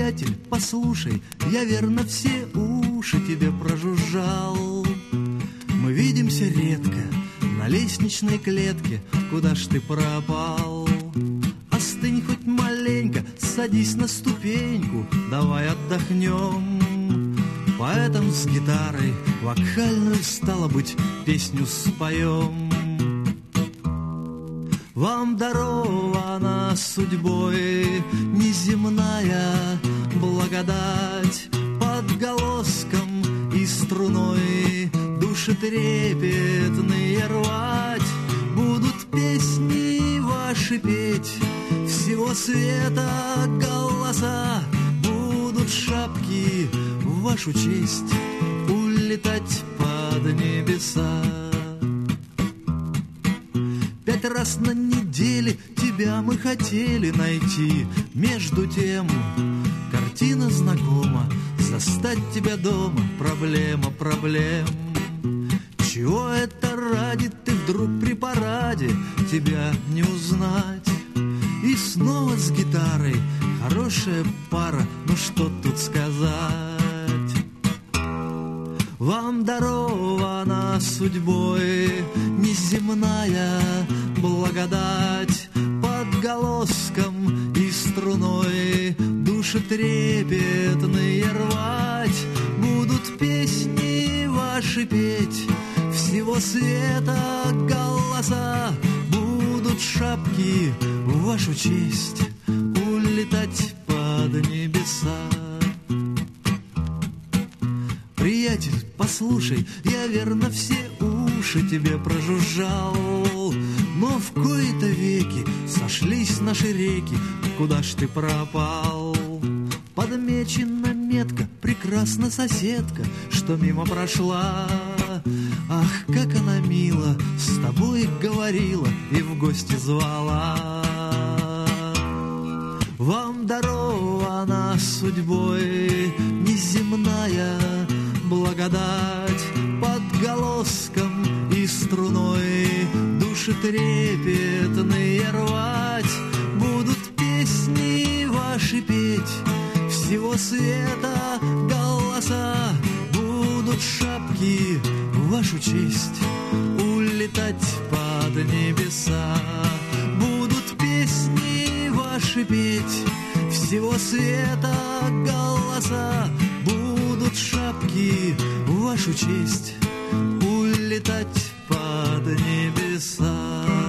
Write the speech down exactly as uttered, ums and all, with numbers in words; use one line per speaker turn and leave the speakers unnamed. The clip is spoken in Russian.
Приятель, послушай, я верно все уши тебе прожужжал. Мы видимся редко на лестничной клетке, куда ж ты пропал? Остынь хоть маленько, садись на ступеньку, давай отдохнем. Поэтому с гитарой вокальную, стало быть, песню споем. Вам дарована судьбой неземная благодать, подголоском и струной души трепетные рвать. Будут песни ваши петь, всего света голоса, будут шапки в вашу честь улетать под небеса. Пять раз на неделе тебя мы хотели найти. Между тем, картина знакома, застать тебя дома проблема проблем. Чего это ради ты вдруг при параде тебя не узнать? И снова с гитарой хорошая пара, ну что тут сказать? Вам дарована судьбой неземная благодать, подголоском и струной души трепетные рвать. Будут песни ваши петь, всего света голоса, будут шапки в вашу честь улетать под небеса. Приятель, послушай, я верно все уши тебе прожужжал. Но в кои-то веки сошлись наши реки, куда ж ты пропал? Подмечена метка, прекрасна соседка, что мимо прошла. Ах, как она мило с тобой говорила и в гости звала. Вам дарована судьбой неземная благодать, подголоском и струной души трепетные рвать. Будут песни ваши петь, всего света голоса, будут шапки в вашу честь улетать под небеса. Будут песни ваши петь, всего света голоса, будут шапки в вашу честь улетать под небеса.